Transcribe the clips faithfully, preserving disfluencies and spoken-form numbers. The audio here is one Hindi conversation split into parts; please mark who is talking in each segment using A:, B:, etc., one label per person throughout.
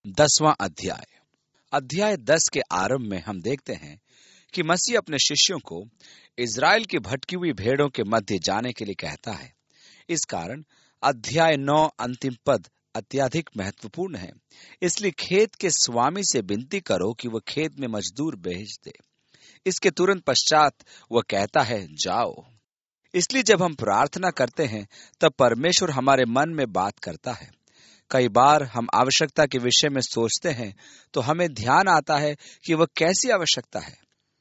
A: दसवां अध्याय। अध्याय दस के आरंभ में हम देखते हैं कि मसीह अपने शिष्यों को इज़राइल की भटकी हुई भेड़ों के मध्य जाने के लिए कहता है। इस कारण अध्याय नौ अंतिम पद अत्यधिक महत्वपूर्ण है। इसलिए खेत के स्वामी से विनती करो कि वह खेत में मजदूर भेज दे। इसके तुरंत पश्चात वह कहता है, जाओ। इसलिए जब हम प्रार्थना करते हैं तब परमेश्वर हमारे मन में बात करता है। कई बार हम आवश्यकता के विषय में सोचते हैं तो हमें ध्यान आता है कि वह कैसी आवश्यकता है।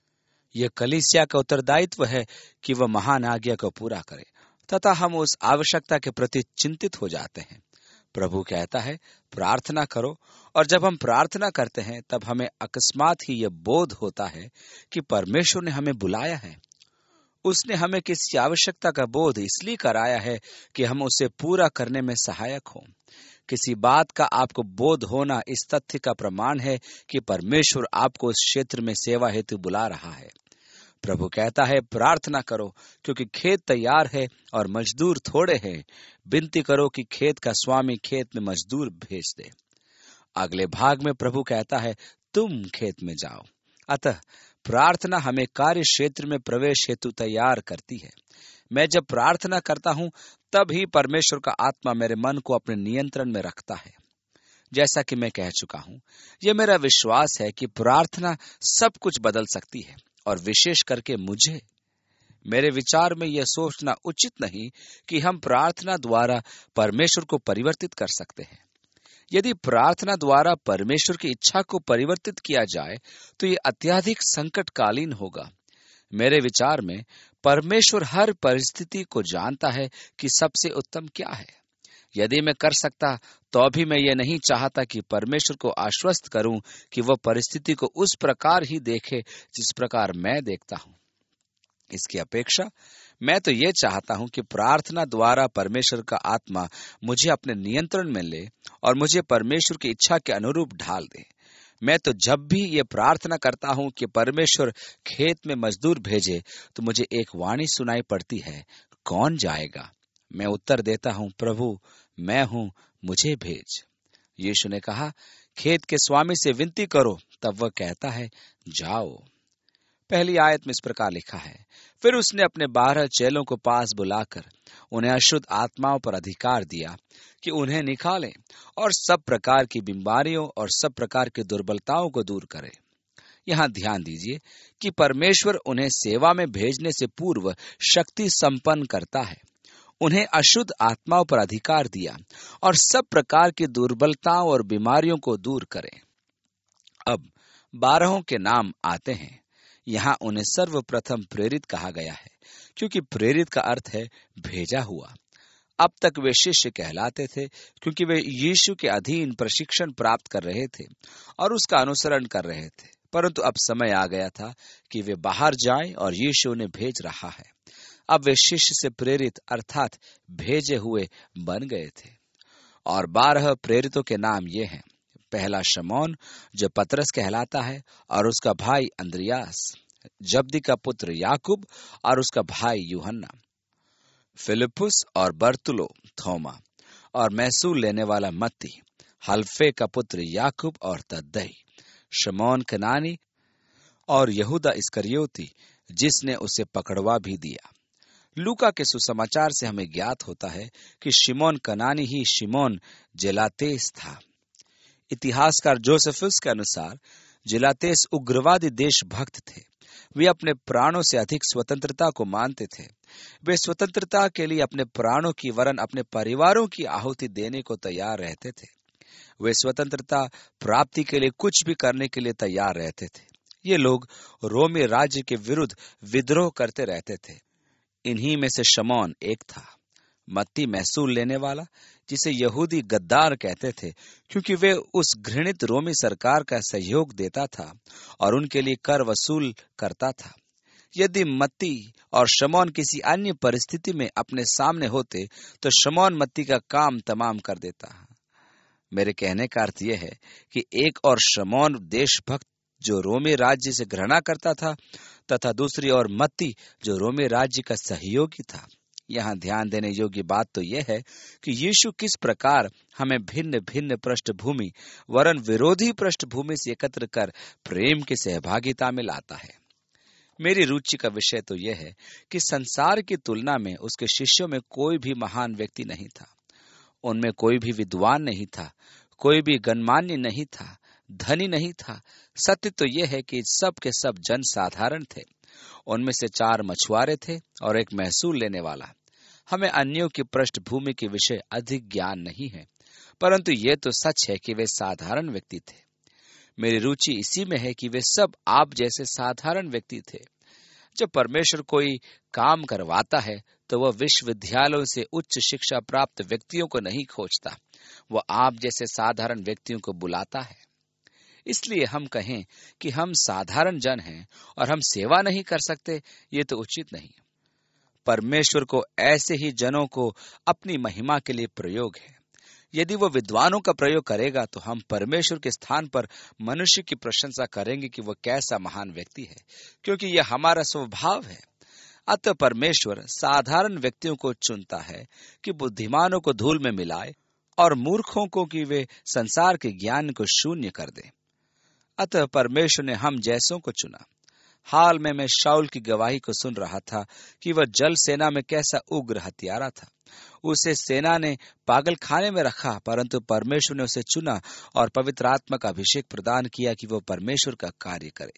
A: यह कलीसिया का उत्तरदायित्व है कि वह महान आज्ञा को पूरा करे, तथा हम उस आवश्यकता के प्रति चिंतित हो जाते हैं। प्रभु कहता है, प्रार्थना करो, और जब हम प्रार्थना करते हैं तब हमें अकस्मात ही यह बोध होता है कि परमेश्वर ने हमें बुलाया है। उसने हमें किसी आवश्यकता का बोध इसलिए कराया है कि हम उसे पूरा करने में सहायक हों। किसी बात का आपको बोध होना इस तथ्य का प्रमाण है कि परमेश्वर आपको इस क्षेत्र में सेवा हेतु बुला रहा है। प्रभु कहता है, प्रार्थना करो क्योंकि खेत तैयार है और मजदूर थोड़े हैं। विनती करो कि खेत का स्वामी खेत में मजदूर भेज दे। अगले भाग में प्रभु कहता है, तुम खेत में जाओ। अतः प्रार्थना हमें कार्य क्षेत्र में प्रवेश हेतु तैयार करती है। मैं जब प्रार्थना करता हूं तब ही परमेश्वर का आत्मा मेरे मन को अपने नियंत्रण में रखता है। जैसा कि मैं कह चुका हूं, यह मेरा विश्वास है कि प्रार्थना सब कुछ बदल सकती है, और विशेष करके मुझे। मेरे विचार में यह सोचना उचित नहीं कि हम प्रार्थना द्वारा परमेश्वर को परिवर्तित कर सकते हैं। यदि प्रार्थना द्वारा परमेश्वर की इच्छा को परिवर्तित किया जाए तो यह अत्यधिक संकटकालीन होगा। मेरे विचार में परमेश्वर हर परिस्थिति को जानता है कि सबसे उत्तम क्या है। यदि मैं कर सकता तो भी मैं ये नहीं चाहता कि परमेश्वर को आश्वस्त करूं कि वह परिस्थिति को उस प्रकार ही देखे जिस प्रकार मैं देखता हूं। इसकी अपेक्षा मैं तो ये चाहता हूं कि प्रार्थना द्वारा परमेश्वर का आत्मा मुझे अपने नियंत्रण में ले और मुझे परमेश्वर की इच्छा के अनुरूप ढाल दे। मैं तो जब भी ये प्रार्थना करता हूं कि परमेश्वर खेत में मजदूर भेजे तो मुझे एक वाणी सुनाई पड़ती है, कौन जाएगा? मैं उत्तर देता हूं, प्रभु मैं हूं, मुझे भेज। यीशु ने कहा, खेत के स्वामी से विनती करो, तब वह कहता है, जाओ। पहली आयत में इस प्रकार लिखा है, फिर उसने अपने बारह चेलों को पास बुलाकर उन्हें अशुद्ध आत्माओं पर अधिकार दिया कि उन्हें निकालें और सब प्रकार की बीमारियों और सब प्रकार की दुर्बलताओं को दूर करें। यहाँ ध्यान दीजिए कि परमेश्वर उन्हें सेवा में भेजने से पूर्व शक्ति संपन्न करता है। उन्हें अशुद्ध आत्माओं पर अधिकार दिया और सब प्रकार की दुर्बलताओं और बीमारियों को दूर करें। अब बारहों के नाम आते हैं। यहाँ उन्हें सर्वप्रथम प्रेरित कहा गया है, क्योंकि प्रेरित का अर्थ है भेजा हुआ। अब तक वे शिष्य कहलाते थे क्योंकि वे यीशु के अधीन प्रशिक्षण प्राप्त कर रहे थे और उसका अनुसरण कर रहे थे। परंतु अब समय आ गया था कि वे बाहर जाएं और यीशु उन्हें भेज रहा है। अब वे शिष्य से प्रेरित अर्थात भेजे हुए बन गए थे। और बारह प्रेरितों के नाम ये हैं। पहला शमौन जो पतरस कहलाता है और उसका भाई अंद्रियास, जब्दी का पुत्र याकूब और उसका भाई यूहन्ना, फिलिपुस और बर्तुलो, थोमा और मैसूल लेने वाला मत्ती, हल्फे का पुत्र याकूब और तद्दई, शमौन कनानी और यहूदा इस्करियोती जिसने उसे पकड़वा भी दिया। लूका के सुसमाचार से हमें ज्ञात होता है कि शिमोन कनानी ही शिमोन जेलातेस था। इतिहासकार जोसेफस के अनुसार जेलातेस उग्रवादी देशभक्त थे। वे अपने प्राणों से अधिक स्वतंत्रता को मानते थे। वे स्वतंत्रता के लिए अपने प्राणों की वरन अपने परिवारों की आहुति देने को तैयार रहते थे। वे स्वतंत्रता प्राप्ति के लिए कुछ भी करने के लिए तैयार रहते थे। ये लोग रोमी राज्य के विरुद्ध विद्रोह करते रहते थे। इन्हीं में से शमौन एक था। मत्ती मैसूल लेने वाला, जिसे यहूदी गद्दार कहते थे क्योंकि वे उस घृणित रोमी सरकार का सहयोग देता था और उनके लिए कर वसूल करता था। यदि मत्ती और शमौन किसी अन्य परिस्थिति में अपने सामने होते तो शमौन मत्ती का काम तमाम कर देता। मेरे कहने का अर्थ यह है कि एक और शमौन देशभक्त जो रोमी राज्य से घृणा करता था, तथा दूसरी ओर मत्ती जो रोमी राज्य का सहयोगी था। यहाँ ध्यान देने योग्य बात तो यह है कि यीशु किस प्रकार हमें भिन्न भिन्न पृष्ठभूमि वरन विरोधी पृष्ठभूमि से एकत्र कर प्रेम की सहभागिता में लाता है। मेरी रुचि का विषय तो यह है कि संसार की तुलना में उसके शिष्यों में कोई भी महान व्यक्ति नहीं था। उनमें कोई भी विद्वान नहीं था, कोई भी गणमान्य नहीं था, धनी नहीं था। सत्य तो यह है कि सब के सब जन साधारण थे। उनमें से चार मछुआरे थे और एक महसूल लेने वाला। हमें अन्यों की पृष्ठभूमि के विषय अधिक ज्ञान नहीं है, परंतु यह तो सच है कि वे साधारण व्यक्ति थे। मेरी रुचि इसी में है कि वे सब आप जैसे साधारण व्यक्ति थे। जब परमेश्वर कोई काम करवाता है तो वह विश्वविद्यालयों से उच्च शिक्षा प्राप्त व्यक्तियों को नहीं खोजता, वह आप जैसे साधारण व्यक्तियों को बुलाता है। इसलिए हम कहें कि हम साधारण जन हैं और हम सेवा नहीं कर सकते, ये तो उचित नहीं। परमेश्वर को ऐसे ही जनों को अपनी महिमा के लिए प्रयोग है। यदि वो विद्वानों का प्रयोग करेगा तो हम परमेश्वर के स्थान पर मनुष्य की प्रशंसा करेंगे कि वह कैसा महान व्यक्ति है, क्योंकि यह हमारा स्वभाव है। अतः परमेश्वर साधारण व्यक्तियों को चुनता है कि बुद्धिमानों को धूल में मिलाए और मूर्खों को कि वे संसार के ज्ञान को शून्य कर दे। अतः परमेश्वर ने हम जैसों को चुना। हाल में मैं शाऊल की गवाही को सुन रहा था कि वह जल सेना में कैसा उग्र हत्यारा था। उसे सेना ने पागल खाने में रखा, परंतु परमेश्वर ने उसे चुना और पवित्र आत्मा का अभिषेक प्रदान किया कि वह परमेश्वर का कार्य करे।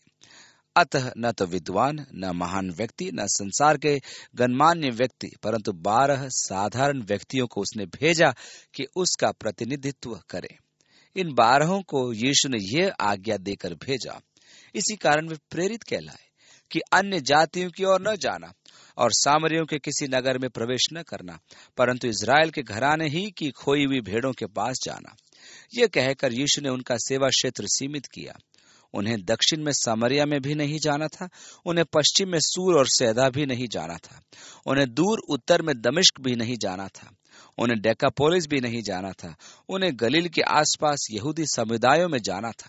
A: अतः न तो विद्वान, न महान व्यक्ति, न संसार के गणमान्य व्यक्ति, परंतु बारह साधारण व्यक्तियों को उसने भेजा कि उसका प्रतिनिधित्व करे। इन बारहों को यीशु ने यह आज्ञा देकर भेजा। इसी कारण वे प्रेरित कहलाए कि अन्य जातियों की ओर न जाना और सामरियों के किसी नगर में प्रवेश न करना, परंतु इज़राइल के घराने ही की खोई हुई भेड़ों के पास जाना। यह कहकर यीशु ने उनका सेवा क्षेत्र सीमित किया। उन्हें दक्षिण में सामरिया में भी नहीं जाना था, उन्हें पश्चिम में सूर और सैदा भी नहीं जाना था, उन्हें दूर उत्तर में दमिश्क भी नहीं जाना था, उन्हें डेकापोलिस भी नहीं जाना था, उन्हें गलील के आसपास यहूदी समुदायों में जाना था।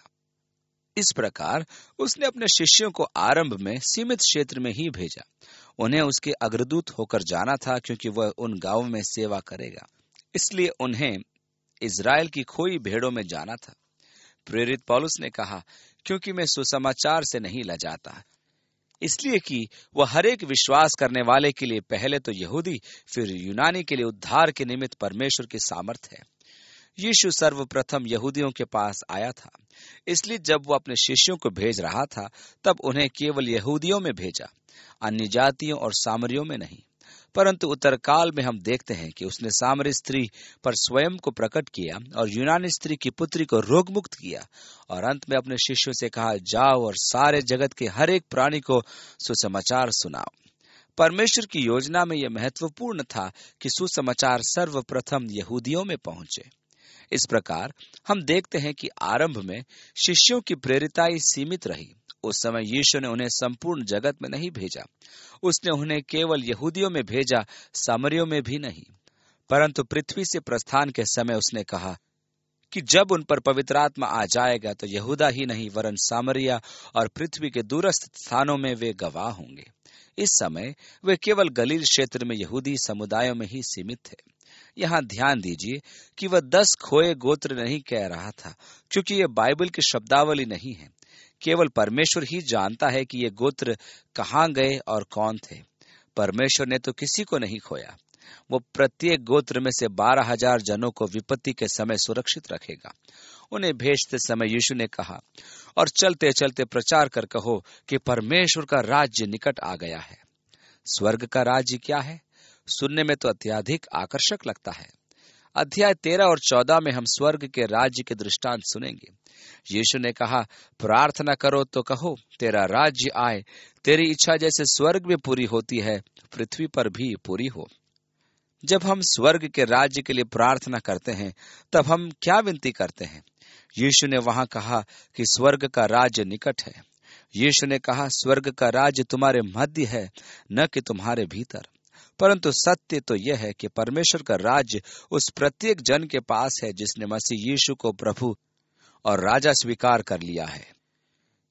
A: इस प्रकार उसने अपने शिष्यों को आरंभ में सीमित क्षेत्र में ही भेजा। उन्हें उसके अग्रदूत होकर जाना था, क्योंकि वह उन गांवों में सेवा करेगा। इसलिए उन्हें इज़राइल की खोई भेड़ों में जाना था। प्रेरित पौलुस ने कहा, क्योंकि मैं सुसमाचार से नहीं लजाता, इसलिए कि वह हर एक विश्वास करने वाले के लिए पहले तो यहूदी फिर यूनानी के लिए उद्धार के निमित्त परमेश्वर की सामर्थ है। यीशु सर्वप्रथम यहूदियों के पास आया था, इसलिए जब वो अपने शिष्यों को भेज रहा था तब उन्हें केवल यहूदियों में भेजा, अन्य जातियों और सामरियों में नहीं। परंतु उत्तरकाल में हम देखते हैं कि उसने सामरी स्त्री पर स्वयं को प्रकट किया और यूनानी स्त्री की पुत्री को रोग मुक्त किया, और अंत में अपने शिष्यों से कहा, जाओ और सारे जगत के हर एक प्राणी को सुसमाचार सुनाओ। परमेश्वर की योजना में यह महत्वपूर्ण था कि सुसमाचार सर्वप्रथम यहूदियों में पहुंचे। इस प्रकार हम देखते हैं कि आरंभ में शिष्यों की प्रेरिताई सीमित रही। उस समय यीशु ने उन्हें संपूर्ण जगत में नहीं भेजा, उसने उन्हें केवल यहूदियों में भेजा, सामरियों में भी नहीं। परंतु पृथ्वी से प्रस्थान के समय उसने कहा कि जब उन पर पवित्र आत्मा आ जाएगा तो यहूदा ही नहीं वरन सामरिया और पृथ्वी के दूरस्थ स्थानों में वे गवाह होंगे। इस समय वे केवल गलील क्षेत्र में यहूदी समुदायों में ही सीमित थे। यहाँ ध्यान दीजिए कि वह दस खोए गोत्र नहीं कह रहा था, क्योंकि यह बाइबल की शब्दावली नहीं है। केवल परमेश्वर ही जानता है कि ये गोत्र कहाँ गए और कौन थे। परमेश्वर ने तो किसी को नहीं खोया। वो प्रत्येक गोत्र में से बारह हजार जनों को विपत्ति के समय सुरक्षित रखेगा। उन्हें भेजते समय यीशु ने कहा, और चलते चलते प्रचार कर कहो कि परमेश्वर का राज्य निकट आ गया है। स्वर्ग का राज्य क्या है? सुनने में तो अत्यधिक आकर्षक लगता है। अध्याय तेरह और चौदह में हम स्वर्ग के राज्य के दृष्टांत सुनेंगे। यीशु ने कहा, प्रार्थना करो तो कहो, तेरा राज्य आए, तेरी इच्छा जैसे स्वर्ग में पूरी होती है पृथ्वी पर भी पूरी हो। जब हम स्वर्ग के राज्य के लिए प्रार्थना करते हैं तब हम क्या विनती करते हैं? यीशु ने वहां कहा कि स्वर्ग का राज्य निकट है। यीशु ने कहा, स्वर्ग का राज्य तुम्हारे मध्य है, न कि तुम्हारे भीतर। परंतु सत्य तो यह है कि परमेश्वर का राज्य उस प्रत्येक जन के पास है जिसने मसीह यीशु को प्रभु और राजा स्वीकार कर लिया है।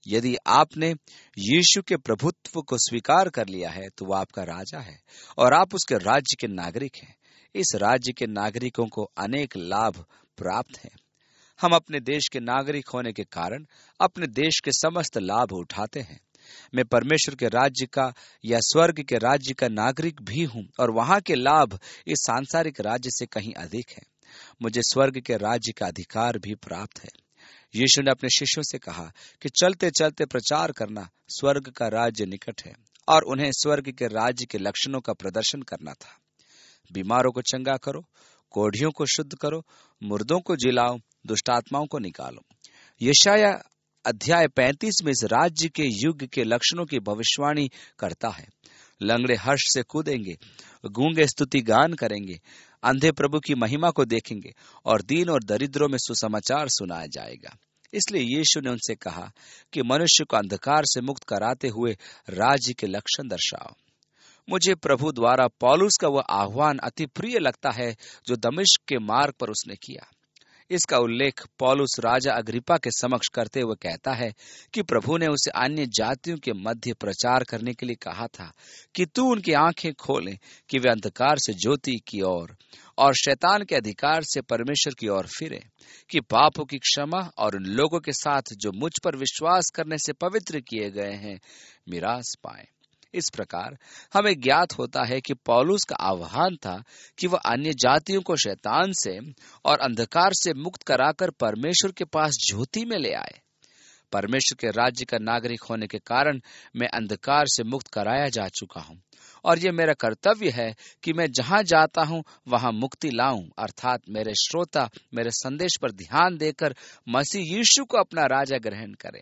A: यदि आपने यीशु के प्रभुत्व को स्वीकार कर लिया है तो वह आपका राजा है और आप उसके राज्य के नागरिक हैं। इस राज्य के नागरिकों को अनेक लाभ प्राप्त हैं। हम अपने देश के नागरिक होने के कारण अपने देश के समस्त लाभ उठाते हैं। मैं परमेश्वर के राज्य का या स्वर्ग के राज्य का नागरिक भी हूं और वहां के लाभ इस सांसारिक राज्य से कहीं अधिक हैं। मुझे स्वर्ग के राज्य का अधिकार भी प्राप्त है। यीशु ने अपने शिष्यों से कहा कि चलते चलते प्रचार करना, स्वर्ग का राज्य निकट है, और उन्हें स्वर्ग के राज्य के लक्षणों का प्रदर्शन करना था। बीमारों को चंगा करो, कोढ़ियों को शुद्ध करो, मुर्दों को जिलाओ, दुष्टात्माओं को निकालो। यशाया अध्याय पैंतीस में इस राज्य के युग के लक्षणों की भविष्यवाणी करता है। लंगड़े हर्ष से कूदेंगे, गूंगे स्तुति गान करेंगे, अंधे प्रभु की महिमा को देखेंगे और दीन और दरिद्रों में सुसमाचार सुनाया जाएगा। इसलिए यीशु ने उनसे कहा कि मनुष्य को अंधकार से मुक्त कराते हुए राज्य के लक्षण दर्शाओ। मुझे प्रभु द्वारा पौलुस का वह आह्वान अति प्रिय लगता है जो दमिश्क के मार्ग पर उसने किया। इसका उल्लेख पौलुस राजा अग्रिपा के समक्ष करते हुए कहता है कि प्रभु ने उसे अन्य जातियों के मध्य प्रचार करने के लिए कहा था कि तू उनकी आंखें खोले कि वे अंधकार से ज्योति की ओर और शैतान के अधिकार से परमेश्वर की ओर फिरे, कि पापों की क्षमा और उन लोगों के साथ जो मुझ पर विश्वास करने से पवित्र किए गए हैं मिरास पाए। इस प्रकार हमें ज्ञात होता है कि पौलुस का आह्वान था कि वह अन्य जातियों को शैतान से और अंधकार से मुक्त कराकर परमेश्वर के पास ज्योति में ले आए। परमेश्वर के राज्य का नागरिक होने के कारण मैं अंधकार से मुक्त कराया जा चुका हूँ और ये मेरा कर्तव्य है कि मैं जहाँ जाता हूँ वहाँ मुक्ति लाऊं, अर्थात मेरे श्रोता मेरे संदेश पर ध्यान देकर मसीह यीशु को अपना राजा ग्रहण करें।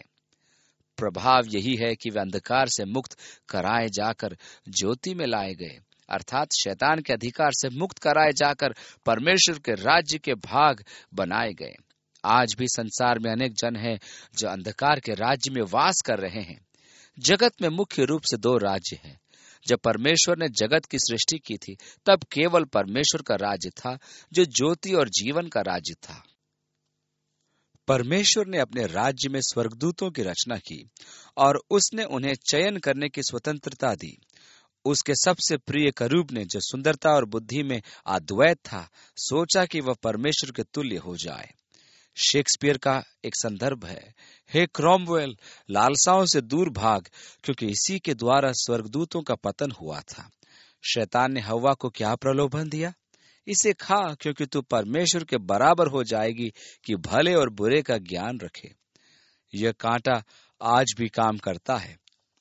A: प्रभाव यही है कि वे अंधकार से मुक्त कराए जाकर ज्योति में लाए गए, अर्थात शैतान के अधिकार से मुक्त कराए जाकर परमेश्वर के राज्य के भाग बनाए गए। आज भी संसार में अनेक जन हैं जो अंधकार के राज्य में वास कर रहे हैं। जगत में मुख्य रूप से दो राज्य हैं। जब परमेश्वर ने जगत की सृष्टि की थी तब केवल परमेश्वर का राज्य था जो ज्योति और जीवन का राज्य था। परमेश्वर ने अपने राज्य में स्वर्गदूतों की रचना की और उसने उन्हें चयन करने की स्वतंत्रता दी। उसके सबसे प्रिय करूब ने, जो सुंदरता और बुद्धि में अद्वैत था, सोचा कि वह परमेश्वर के तुल्य हो जाए। शेक्सपियर का एक संदर्भ है, हे क्रोमवेल, लालसाओं से दूर भाग, क्योंकि इसी के द्वारा स्वर्गदूतों का पतन हुआ था। शैतान ने हव्वा को क्या प्रलोभन दिया? इसे खा, क्योंकि तू परमेश्वर के बराबर हो जाएगी कि भले और बुरे का ज्ञान रखे। यह कांटा आज भी काम करता है,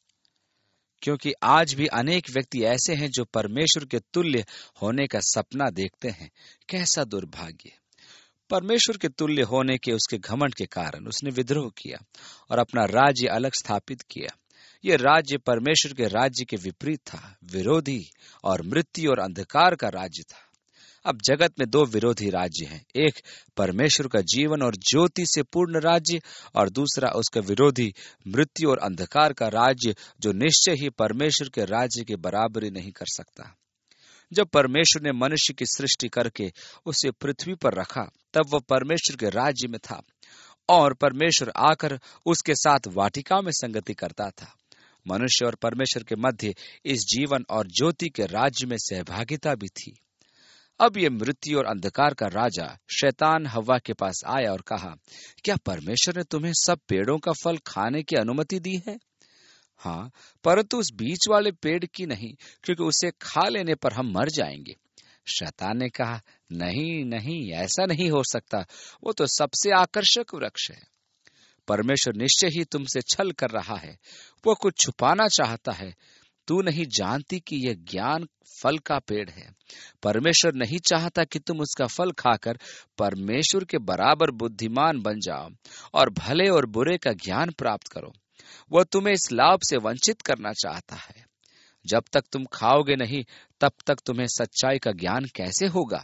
A: क्योंकि आज भी अनेक व्यक्ति ऐसे हैं जो परमेश्वर के तुल्य होने का सपना देखते हैं। कैसा दुर्भाग्य! परमेश्वर के तुल्य होने के उसके घमंड के कारण उसने विद्रोह किया और अपना राज्य अलग स्थापित किया। यह राज्य परमेश्वर के राज्य के विपरीत था, विरोधी और मृत्यु और अंधकार का राज्य था। अब जगत में दो विरोधी राज्य हैं, एक परमेश्वर का जीवन और ज्योति से पूर्ण राज्य और दूसरा उसका विरोधी मृत्यु और अंधकार का राज्य, जो निश्चय ही परमेश्वर के राज्य की बराबरी नहीं कर सकता। जब परमेश्वर ने मनुष्य की सृष्टि करके उसे पृथ्वी पर रखा तब वह परमेश्वर के राज्य में था और परमेश्वर आकर उसके साथ वाटिका में संगति करता था। मनुष्य और परमेश्वर के मध्य इस जीवन और ज्योति के राज्य में सहभागिता भी थी। अब ये मृत्यु और अंधकार का राजा शैतान हव्वा के पास आया और कहा, क्या परमेश्वर ने तुम्हें सब पेड़ों का फल खाने की अनुमति दी है? हाँ, परंतु उस बीच वाले पेड़ की नहीं, क्योंकि उसे खा लेने पर हम मर जाएंगे। शैतान ने कहा, नहीं नहीं, ऐसा नहीं हो सकता, वो तो सबसे आकर्षक वृक्ष है। परमेश्वर निश्चय ही तुमसे छल कर रहा है, वो कुछ छुपाना चाहता है। तू नहीं जानती कि यह ज्ञान फल का पेड़ है। परमेश्वर नहीं चाहता कि तुम उसका फल खाकर परमेश्वर के बराबर बुद्धिमान बन जाओ और भले और बुरे का ज्ञान प्राप्त करो। वह तुम्हें इस लाभ से वंचित करना चाहता है। जब तक तुम खाओगे नहीं तब तक तुम्हें सच्चाई का ज्ञान कैसे होगा?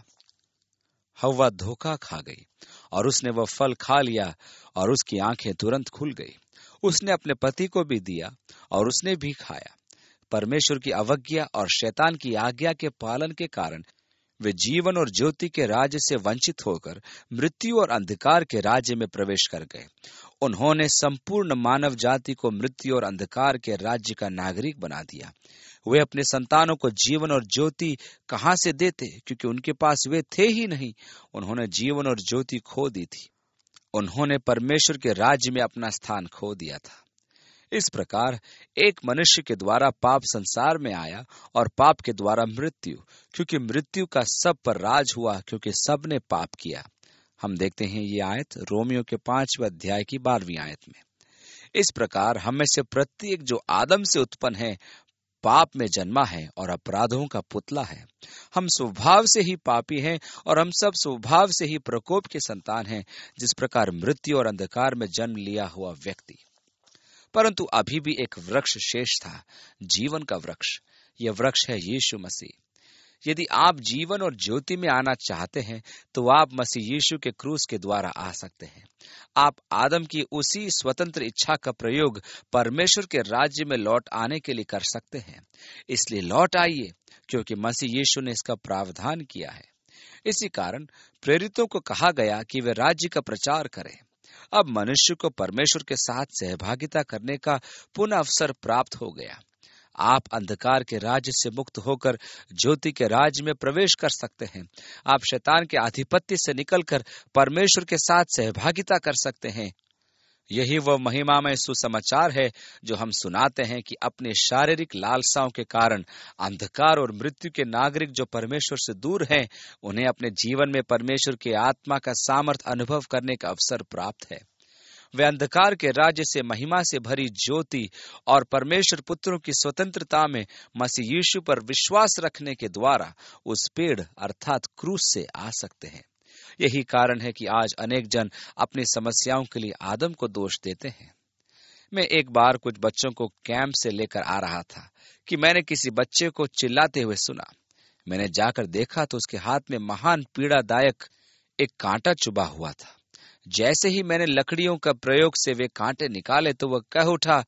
A: हव्वा धोखा खा गई और उसने वह फल खा लिया और उसकी आंखें तुरंत खुल गई। उसने अपने पति को भी दिया और उसने भी खाया। परमेश्वर की अवज्ञा और शैतान की आज्ञा के पालन के कारण वे जीवन और ज्योति के राज्य से वंचित होकर मृत्यु और अंधकार के राज्य में प्रवेश कर गए। उन्होंने संपूर्ण मानव जाति को मृत्यु और अंधकार के राज्य का नागरिक बना दिया। वे अपने संतानों को जीवन और ज्योति कहां से देते, क्योंकि उनके पास वे थे ही नहीं। उन्होंने जीवन और ज्योति खो दी थी। उन्होंने परमेश्वर के राज्य में अपना स्थान खो दिया था। इस प्रकार एक मनुष्य के द्वारा पाप संसार में आया और पाप के द्वारा मृत्यु, क्योंकि मृत्यु का सब पर राज हुआ, क्योंकि सब ने पाप किया। हम देखते हैं ये आयत रोमियो के पांचवें अध्याय की बारहवीं आयत में। इस प्रकार हम में से प्रत्येक जो आदम से उत्पन्न है पाप में जन्मा है और अपराधों का पुतला है। हम स्वभाव से ही पापी हैं और हम सब स्वभाव से ही प्रकोप के संतान हैं, जिस प्रकार मृत्यु और अंधकार में जन्म लिया हुआ व्यक्ति। परंतु अभी भी एक वृक्ष शेष था, जीवन का वृक्ष। यह वृक्ष है यीशु मसीह। यदि आप जीवन और ज्योति में आना चाहते हैं तो आप मसीह यीशु के क्रूस के द्वारा आ सकते हैं। आप आदम की उसी स्वतंत्र इच्छा का प्रयोग परमेश्वर के राज्य में लौट आने के लिए कर सकते हैं। इसलिए लौट आइए, क्योंकि मसीह यीशु ने इसका प्रावधान किया है। इसी कारण प्रेरितों को कहा गया कि वे राज्य का प्रचार करें। अब मनुष्य को परमेश्वर के साथ सहभागिता करने का पुनः अवसर प्राप्त हो गया। आप अंधकार के राज्य से मुक्त होकर ज्योति के राज्य में प्रवेश कर सकते हैं। आप शैतान के आधिपत्य से निकलकर परमेश्वर के साथ सहभागिता कर सकते हैं। यही वह महिमामय सुसमाचार है जो हम सुनाते हैं कि अपने शारीरिक लालसाओं के कारण अंधकार और मृत्यु के नागरिक जो परमेश्वर से दूर हैं, उन्हें अपने जीवन में परमेश्वर के आत्मा का सामर्थ्य अनुभव करने का अवसर प्राप्त है। वे अंधकार के राज्य से महिमा से भरी ज्योति और परमेश्वर पुत्रों की स्वतंत्रता में मसीह यीशु पर विश्वास रखने के द्वारा उस पेड़ अर्थात क्रूस से आ सकते हैं। यही कारण है कि आज अनेक जन अपनी समस्याओं के लिए आदम को दोष देते हैं। मैं एक बार कुछ बच्चों को कैंप से लेकर आ रहा था कि मैंने किसी बच्चे को चिल्लाते हुए सुना। मैंने जाकर देखा तो उसके हाथ में महान पीड़ादायक एक कांटा चुभा हुआ था। जैसे ही मैंने लकड़ियों का प्रयोग से वे कांटे निकाले तो वह कह उठा,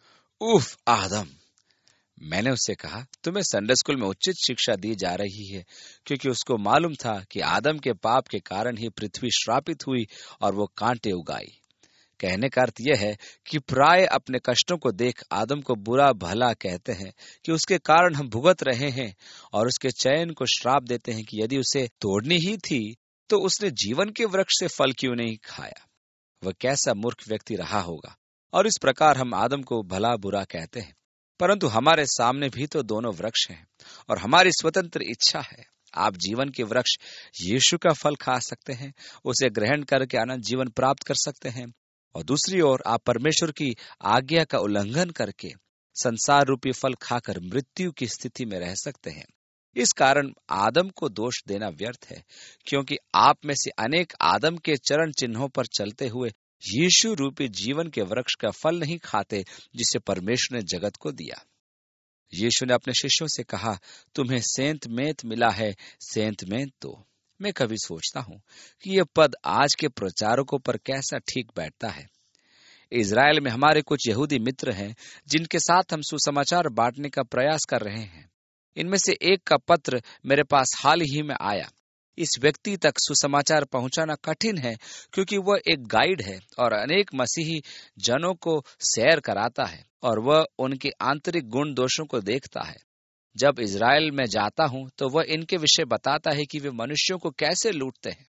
A: उफ आदम। मैंने उससे कहा, तुम्हें संडे स्कूल में उचित शिक्षा दी जा रही है, क्योंकि उसको मालूम था कि आदम के पाप के कारण ही पृथ्वी श्रापित हुई और वो कांटे उगाई। कहने का अर्थ यह है कि प्राय अपने कष्टों को देख आदम को बुरा भला कहते हैं कि उसके कारण हम भुगत रहे हैं, और उसके चयन को श्राप देते हैं कि यदि उसे तोड़नी ही थी तो उसने जीवन के वृक्ष से फल क्यों नहीं खाया। वह कैसा मूर्ख व्यक्ति रहा होगा। और इस प्रकार हम आदम को भला बुरा कहते हैं, परंतु हमारे सामने भी तो दोनों वृक्ष हैं और हमारी स्वतंत्र इच्छा है। आप जीवन के वृक्ष यीशु का फल खा सकते हैं, उसे ग्रहण करके अनंत जीवन प्राप्त कर सकते हैं, और दूसरी ओर आप परमेश्वर की आज्ञा का उल्लंघन करके संसार रूपी फल खाकर मृत्यु की स्थिति में रह सकते हैं। इस कारण आदम को दोष देना व्यर्थ है, क्योंकि आप में से अनेक आदम के चरण चिन्हों पर चलते हुए यीशु रूपी जीवन के वृक्ष का फल नहीं खाते, जिसे परमेश्वर ने जगत को दिया। यीशु ने अपने शिष्यों से कहा, तुम्हें सेंत मेंत मिला है, सेंत मेंत दो। मैं कभी सोचता हूँ कि यह पद आज के प्रचारकों पर कैसा ठीक बैठता है। इज़राइल में हमारे कुछ यहूदी मित्र हैं जिनके साथ हम सुसमाचार बांटने का प्रयास कर रहे हैं। इनमें से एक का पत्र मेरे पास हाल ही में आया। इस व्यक्ति तक सुसमाचार पहुंचाना कठिन है, क्योंकि वह एक गाइड है और अनेक मसीही जनों को सैर कराता है और वह उनके आंतरिक गुण दोषों को देखता है। जब इज़राइल में जाता हूं तो वह इनके विषय बताता है कि वे मनुष्यों को कैसे लूटते हैं।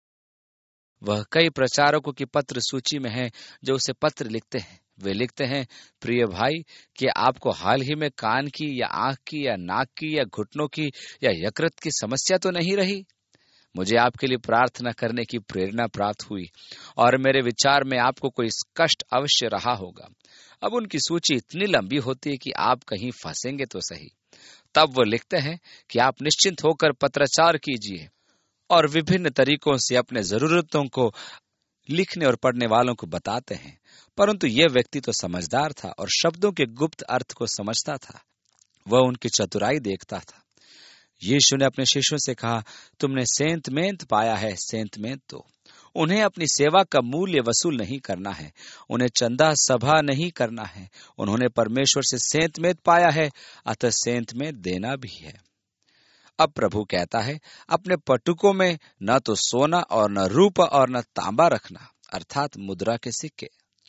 A: वह कई प्रचारकों की पत्र सूची में है जो उसे पत्र लिखते हैं। वे लिखते हैं, प्रिय भाई, कि आपको हाल ही में कान की या आंख की या नाक की या घुटनों की या यकृत की समस्या तो नहीं रही। मुझे आपके लिए प्रार्थना करने की प्रेरणा प्राप्त हुई और मेरे विचार में आपको कोई कष्ट अवश्य रहा होगा। अब उनकी सूची इतनी लंबी होती है कि आप कहीं फंसेंगे तो सही। तब वो लिखते हैं कि आप निश्चिंत होकर पत्राचार कीजिए और विभिन्न तरीकों से अपने जरूरतों को लिखने और पढ़ने वालों को बताते हैं। परंतु यह व्यक्ति तो समझदार था और शब्दों के गुप्त अर्थ को समझता था। वह उनकी चतुराई देखता था। यीशु ने अपने शिष्यों से कहा, तुमने सेंत मेंत पाया है, सेंत मेंत दो। उन्हें अपनी सेवा का मूल्य वसूल नहीं करना है, उन्हें चंदा सभा नहीं करना है। उन्होंने परमेश्वर से सेंत मेंत पाया है, अतः सेंत मेंत देना भी है। अब प्रभु कहता है, अपने पटुकों में न तो सोना और न रूप और न तांबा रखना, अर्थात मुद्रा के सिक्के।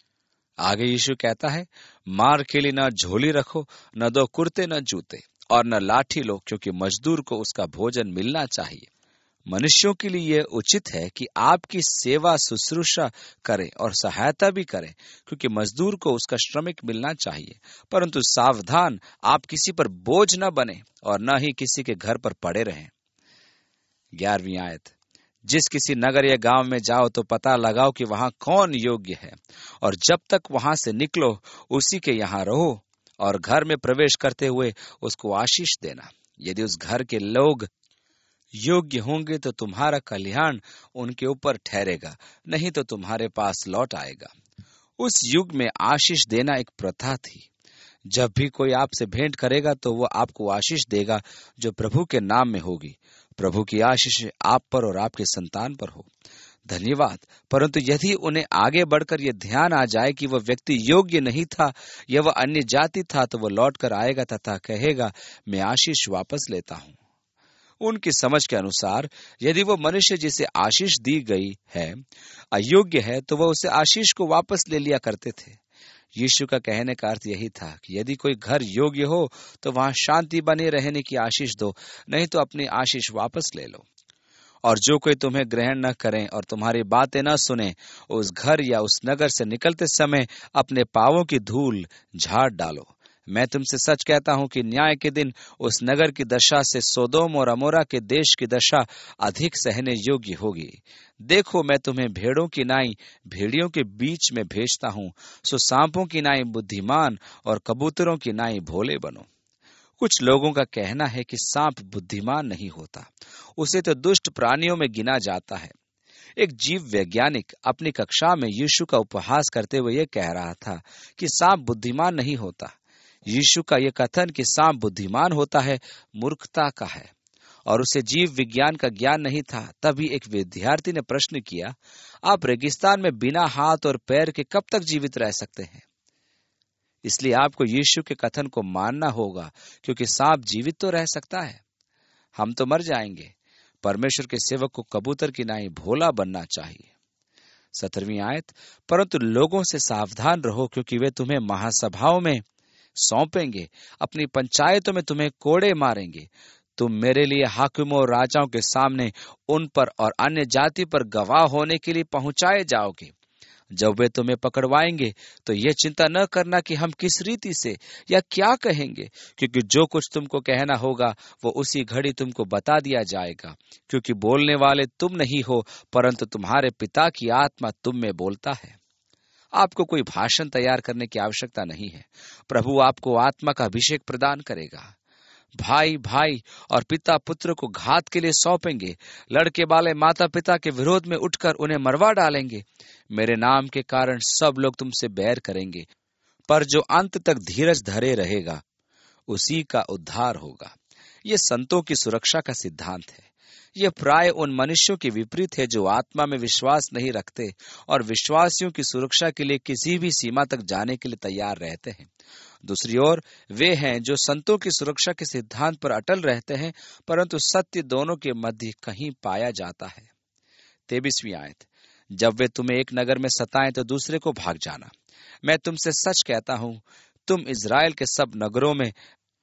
A: आगे यीशु कहता है, मार के लिए न झोली रखो, न दो कुर्ते न जूते, और न लाठी लो, क्योंकि मजदूर को उसका भोजन मिलना चाहिए। मनुष्यों के लिए यह उचित है कि आपकी सेवा शुश्रूषा करें और सहायता भी करें, क्योंकि मजदूर को उसका श्रमिक मिलना चाहिए। परंतु सावधान, आप किसी पर बोझ न बने और न ही किसी के घर पर पड़े रहें। ग्यारहवीं आयत, जिस किसी नगर या गांव में जाओ तो पता लगाओ कि वहां कौन योग्य है, और जब तक वहां से निकलो उसी के यहाँ रहो, और घर में प्रवेश करते हुए उसको आशीष देना। यदि उस घर के लोग योग्य होंगे तो तुम्हारा कल्याण उनके ऊपर ठहरेगा, नहीं तो तुम्हारे पास लौट आएगा। उस युग में आशीष देना एक प्रथा थी। जब भी कोई आपसे भेंट करेगा तो वो आपको आशीष देगा जो प्रभु के नाम में होगी। प्रभु की आशीष आप पर और आपके संतान पर हो। धन्यवाद। परंतु यदि उन्हें आगे बढ़कर यह ध्यान आ जाए कि वह व्यक्ति योग्य नहीं था या वह अन्य जाति था, तो वह लौट कर आएगा तथा कहेगा, मैं आशीष वापस लेता हूँ। उनकी समझ के अनुसार यदि वो मनुष्य जिसे आशीष दी गई है अयोग्य है, तो वह उसे आशीष को वापस ले लिया करते थे। यीशु का कहने का अर्थ यही था कि यदि कोई घर योग्य हो तो वहां शांति बने रहने की आशीष दो, नहीं तो अपनी आशीष वापस ले लो। और जो कोई तुम्हें ग्रहण न करें और तुम्हारी बातें न सुने, उस घर या उस नगर से निकलते समय अपने पांवों की धूल झाड़ डालो। मैं तुमसे सच कहता हूं कि न्याय के दिन उस नगर की दशा से सोदोम और अमोरा के देश की दशा अधिक सहने योग्य होगी। देखो, मैं तुम्हें भेड़ों की नाई भेड़ियों के बीच में भेजता हूं, सो सांपों की नाई बुद्धिमान और कबूतरों की नाई भोले बनो। कुछ लोगों का कहना है कि सांप बुद्धिमान नहीं होता, उसे तो दुष्ट प्राणियों में गिना जाता है। एक जीव वैज्ञानिक अपनी कक्षा में यीशु का उपहास करते हुए यह कह रहा था कि सांप बुद्धिमान नहीं होता। यीशु का यह कथन कि सांप बुद्धिमान होता है मूर्खता का है, और उसे जीव विज्ञान का ज्ञान नहीं था। तभी एक विद्यार्थी ने प्रश्न किया, आप रेगिस्तान में बिना हाथ और पैर के कब तक जीवित रह सकते हैं? इसलिए आपको यीशु के कथन को मानना होगा, क्योंकि सांप जीवित तो रह सकता है, हम तो मर जाएंगे। परमेश्वर के सेवक को कबूतर की नाई भोला बनना चाहिए। सत्रहवीं आयत, परंतु लोगों से सावधान रहो, क्योंकि वे तुम्हें महासभाओं में सौंपेंगे, अपनी पंचायतों में तुम्हें कोड़े मारेंगे। तुम मेरे लिए हाकिमों और राजाओं के सामने उन पर और अन्य जाति पर गवाह होने के लिए पहुंचाए जाओगे। जब वे तुम्हें पकड़वाएंगे तो यह चिंता न करना कि हम किस रीति से या क्या कहेंगे, क्योंकि जो कुछ तुमको कहना होगा वो उसी घड़ी तुमको बता दिया जाएगा। क्योंकि बोलने वाले तुम नहीं हो, परंतु तुम्हारे पिता की आत्मा तुम में बोलता है। आपको कोई भाषण तैयार करने की आवश्यकता नहीं है। प्रभु आपको आत्मा का अभिषेक प्रदान करेगा। भाई भाई और पिता पुत्र को घात के लिए सौंपेंगे। लड़के वाले माता पिता के विरोध में उठकर उन्हें मरवा डालेंगे। मेरे नाम के कारण सब लोग तुमसे बैर करेंगे, पर जो अंत तक धीरज धरे रहेगा उसी का उद्धार होगा। ये संतों की सुरक्षा का सिद्धांत है। यह प्राय उन मनुष्यों के विपरीत है जो आत्मा में विश्वास नहीं रखते और विश्वासियों की सुरक्षा के लिए किसी भी सीमा तक जाने के लिए तैयार रहते हैं। दूसरी ओर वे हैं जो संतों की सुरक्षा के सिद्धांत पर अटल रहते हैं, परंतु सत्य दोनों के मध्य कहीं पाया जाता है। तेईसवीं आयत, जब वे तुम्हें एक नगर में सताएं तो दूसरे को भाग जाना। मैं तुमसे सच कहता हूं, तुम इजराइल के सब नगरों में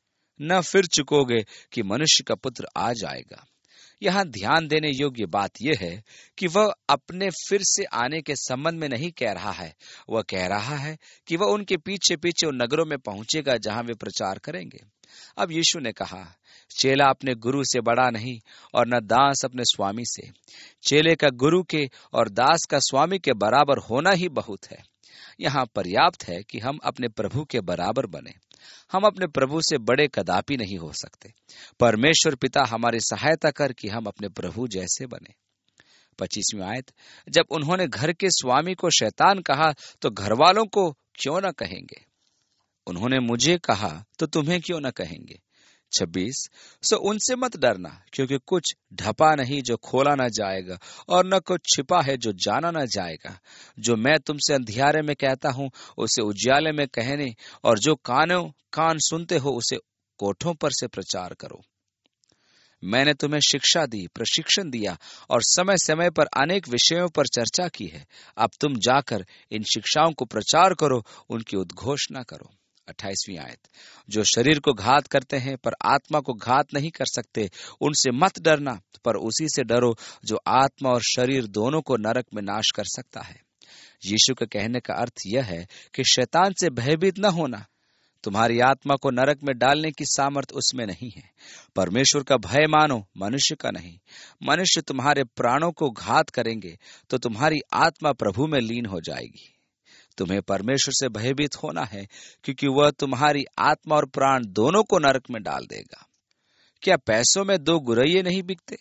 A: न फिर चुकोगे कि मनुष्य का पुत्र आ जाएगा। यहाँ ध्यान देने योग्य बात यह है कि वह अपने फिर से आने के संबंध में नहीं कह रहा है। वह कह रहा है कि वह उनके पीछे पीछे उन नगरों में पहुंचेगा जहां वे प्रचार करेंगे। अब यीशु ने कहा, चेला अपने गुरु से बड़ा नहीं और न दास अपने स्वामी से। चेले का गुरु के और दास का स्वामी के बराबर होना ही बहुत है। यहाँ पर्याप्त है कि हम अपने प्रभु के बराबर बने। हम अपने प्रभु से बड़े कदापि नहीं हो सकते। परमेश्वर पिता हमारी सहायता कर कि हम अपने प्रभु जैसे बने। पच्चीसवीं आयत, जब उन्होंने घर के स्वामी को शैतान कहा तो घर वालों को क्यों न कहेंगे? उन्होंने मुझे कहा तो तुम्हें क्यों न कहेंगे? छब्बीस, सो उनसे मत डरना, क्योंकि कुछ ढपा नहीं जो खोला न जाएगा, और न कुछ छिपा है जो जाना न जाएगा। जो मैं तुमसे अंधियारे में कहता हूँ उसे उजियाले में कहने, और जो कानों कान सुनते हो उसे कोठों पर से प्रचार करो। मैंने तुम्हें शिक्षा दी, प्रशिक्षण दिया और समय समय पर अनेक विषयों पर चर्चा की है। अब तुम जाकर इन शिक्षाओं को प्रचार करो, उनकी उद्घोषणा करो। अट्ठाईसवीं आयत, जो शरीर को घात करते हैं पर आत्मा को घात नहीं कर सकते, उनसे मत डरना, पर उसी से डरो जो आत्मा और शरीर दोनों को नरक में नाश कर सकता है। यीशु के कहने का अर्थ यह है कि शैतान से भयभीत न होना। तुम्हारी आत्मा को नरक में डालने की सामर्थ उसमें नहीं है। परमेश्वर का भय मानो, मनुष्य का नहीं। मनुष्य तुम्हारे प्राणों को घात करेंगे तो तुम्हारी आत्मा प्रभु में लीन हो जाएगी। तुम्हें परमेश्वर से भयभीत होना है, क्योंकि वह तुम्हारी आत्मा और प्राण दोनों को नरक में डाल देगा। क्या पैसों में दो गुरैये नहीं बिकते?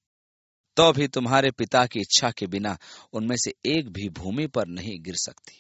A: तो भी तुम्हारे पिता की इच्छा के बिना उनमें से एक भी भूमि पर नहीं गिर सकती।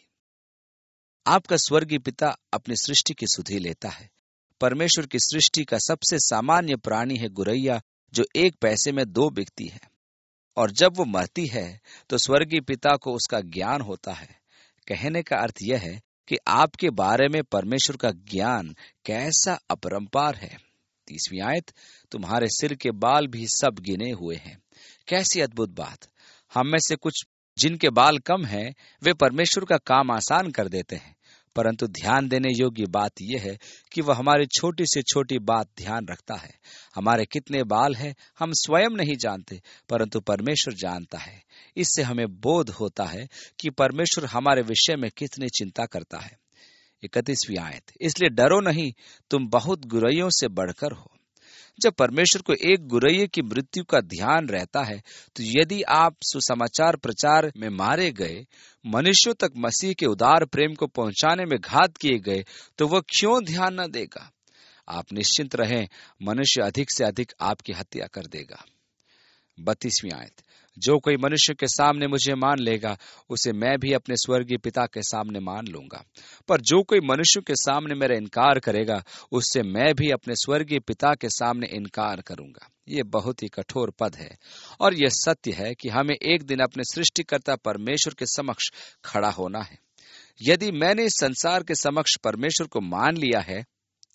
A: आपका स्वर्गीय पिता अपनी सृष्टि की सुधि लेता है। परमेश्वर की सृष्टि का सबसे सामान्य प्राणी है गुरैया, जो एक पैसे में दो बिकती है। और जब वो मरती है तो स्वर्गीय पिता को उसका ज्ञान होता है। कहने का अर्थ यह है कि आपके बारे में परमेश्वर का ज्ञान कैसा अपरंपार है। तीसवीं आयत, तुम्हारे सिर के बाल भी सब गिने हुए हैं। कैसी अद्भुत बात! हम में से कुछ जिनके बाल कम हैं, वे परमेश्वर का काम आसान कर देते हैं, परंतु ध्यान देने योग्य बात यह है कि वह हमारी छोटी से छोटी बात ध्यान रखता है। हमारे कितने बाल हैं हम स्वयं नहीं जानते, परंतु परमेश्वर जानता है। इससे हमें बोध होता है कि परमेश्वर हमारे विषय में कितनी चिंता करता है। इकतीसवीं आयत, इसलिए डरो नहीं, तुम बहुत गुरैयों से बढ़कर हो। जब परमेश्वर को एक गुरैये की मृत्यु का ध्यान रहता है, तो यदि आप सुसमाचार प्रचार में मारे गए, मनुष्यों तक मसीह के उदार प्रेम को पहुंचाने में घात किए गए, तो वह क्यों ध्यान न देगा? आप निश्चिंत रहें, मनुष्य अधिक से अधिक आपकी हत्या कर देगा। बत्तीसवीं आयत, जो कोई मनुष्य के सामने मुझे मान लेगा, उसे मैं भी अपने स्वर्गीय पिता के सामने मान लूंगा। पर जो कोई मनुष्य के सामने मेरा इनकार करेगा, उससे मैं भी अपने स्वर्गीय पिता के सामने इनकार करूंगा। ये बहुत ही कठोर पद है, और यह सत्य है कि हमें एक दिन अपने सृष्टिकर्ता परमेश्वर के समक्ष खड़ा होना है। यदि मैंने इस संसार के समक्ष परमेश्वर को मान लिया है,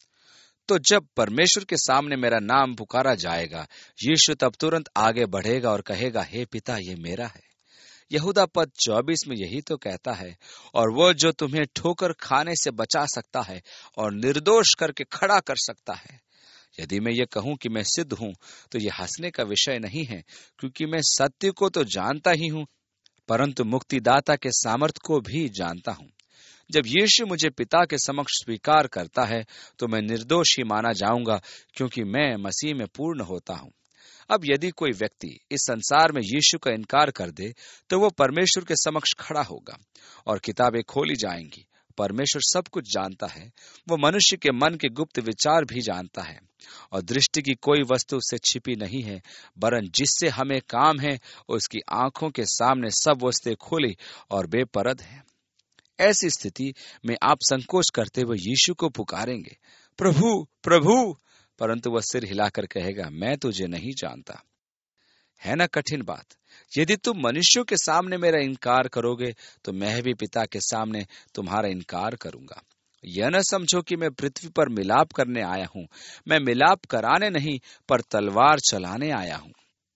A: तो जब परमेश्वर के सामने मेरा नाम पुकारा जाएगा, यीशु तब तुरंत आगे बढ़ेगा और कहेगा, हे पिता, ये मेरा है। यहूदा पद चौबीस में यही तो कहता है, और वो जो तुम्हें ठोकर खाने से बचा सकता है और निर्दोष करके खड़ा कर सकता है। यदि मैं ये कहूं कि मैं सिद्ध हूं, तो ये हंसने का विषय नहीं है, क्योंकि मैं सत्य को तो जानता ही हूं, परंतु मुक्तिदाता के सामर्थ को भी जानता हूं। जब यीशु मुझे पिता के समक्ष स्वीकार करता है, तो मैं निर्दोष ही माना जाऊंगा, क्योंकि मैं मसीह में पूर्ण होता हूं। अब यदि कोई व्यक्ति इस संसार में यीशु का इनकार कर दे, तो वो परमेश्वर के समक्ष खड़ा होगा और किताबें खोली जाएंगी। परमेश्वर सब कुछ जानता है। वो मनुष्य के मन के गुप्त विचार भी जानता है, और दृष्टि की कोई वस्तु उससे छिपी नहीं है, वरन जिससे हमें काम है, उसकी आंखों के सामने सब वस्तुएं खुली और बेपरद है। ऐसी स्थिति में आप संकोच करते हुए यीशु को पुकारेंगे, प्रभु प्रभु, परंतु वह सिर हिलाकर कहेगा, मैं तुझे नहीं जानता। है ना कठिन बात? यदि तुम मनुष्यों के सामने मेरा इनकार करोगे, तो मैं भी पिता के सामने तुम्हारा इनकार करूंगा। यह न समझो कि मैं पृथ्वी पर मिलाप करने आया हूं। मैं मिलाप कराने नहीं, पर तलवार चलाने आया हूं।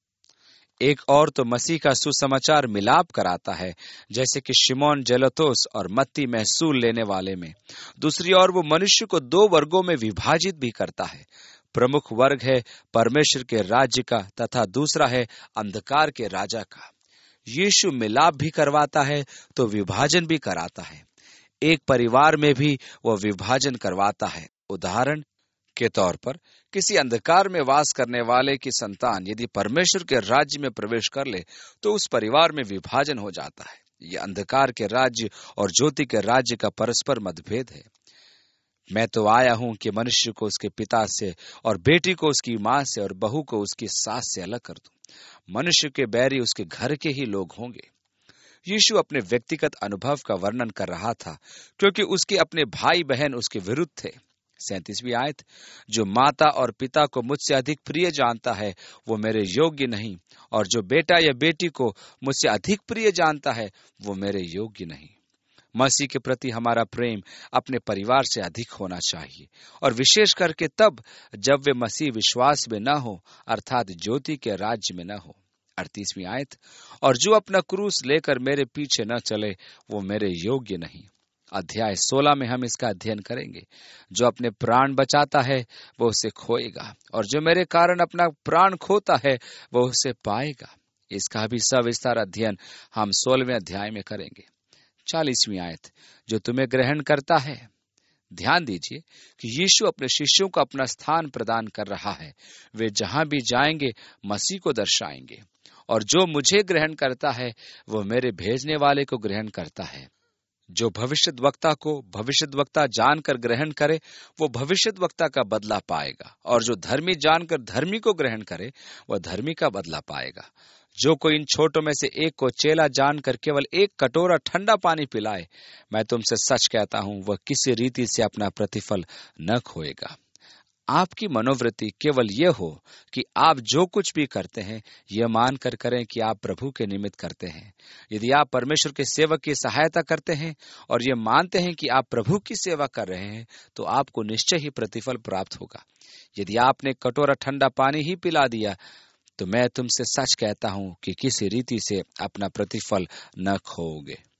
A: एक और तो मसीह का सुसमाचार मिलाप कराता है, जैसे कि शिमोन जेलोतोस और मत्ती महसूल लेने वाले में। दूसरी ओर वो मनुष्य को दो वर्गों में विभाजित भी करता है। प्रमुख वर्ग है परमेश्वर के राज्य का, तथा दूसरा है अंधकार के राजा का। यीशु मिलाप भी करवाता है तो विभाजन भी कराता है। एक परिवार में भी वह विभाजन करवाता है। उदाहरण के तौर पर, किसी अंधकार में वास करने वाले की संतान यदि परमेश्वर के राज्य में प्रवेश कर ले, तो उस परिवार में विभाजन हो जाता है। यह अंधकार के राज्य और ज्योति के राज्य का परस्पर मतभेद है। मैं तो आया हूं कि मनुष्य को उसके पिता से, और बेटी को उसकी मां से, और बहू को उसकी सास से अलग कर दूं। मनुष्य के बैरी उसके घर के ही लोग होंगे। यीशु अपने व्यक्तिगत अनुभव का वर्णन कर रहा था, क्योंकि उसके अपने भाई बहन उसके विरुद्ध थे। सैंतीसवीं आयत, जो माता और पिता को मुझसे अधिक प्रिय जानता है, वो मेरे योग्य नहीं, और जो बेटा या बेटी को मुझसे अधिक प्रिय जानता है, वो मेरे योग्य नहीं। मसीह के प्रति हमारा प्रेम अपने परिवार से अधिक होना चाहिए, और विशेष करके तब जब वे मसीह विश्वास में न हो, अर्थात ज्योति के राज्य में न हो। अड़तीसवीं आयत, और जो अपना क्रूस लेकर मेरे पीछे न चले वो मेरे योग्य नहीं। अध्याय सोलह में हम इसका अध्ययन करेंगे। जो अपने प्राण बचाता है वो उसे खोएगा, और जो मेरे कारण अपना प्राण खोता है वो उसे पाएगा। इसका भी सविस्तार अध्ययन हम सोलहवें अध्याय में करेंगे। चालीसवीं आयत, जो तुम्हें ग्रहण करता है। ध्यान दीजिए कि यीशु अपने शिष्यों को अपना स्थान प्रदान कर रहा है। वे जहां भी जाएंगे मसीह को दर्शाएंगे। और जो मुझे ग्रहण करता है वो मेरे भेजने वाले को ग्रहण करता है। जो भविष्यद्वक्ता को भविष्यद्वक्ता जानकर ग्रहण करे वो भविष्यद्वक्ता का बदला पाएगा, और जो धर्मी जानकर धर्मी को ग्रहण करे वह धर्मी का बदला पाएगा। जो कोई इन छोटों में से एक को चेला जानकर केवल एक कटोरा ठंडा पानी पिलाए, मैं तुमसे सच कहता हूं वह किसी रीति से अपना प्रतिफल न खोएगा। आपकी मनोवृत्ति केवल यह हो कि आप जो कुछ भी करते हैं यह मानकर करें कि आप प्रभु के निमित्त करते हैं। यदि आप परमेश्वर के सेवक की सहायता करते हैं और ये मानते हैं कि आप प्रभु की सेवा कर रहे हैं, तो आपको निश्चय ही प्रतिफल प्राप्त होगा। यदि आपने कटोरा ठंडा पानी ही पिला दिया तो मैं तुमसे सच कहता हूं कि किसी रीति से अपना प्रतिफल न खोओगे।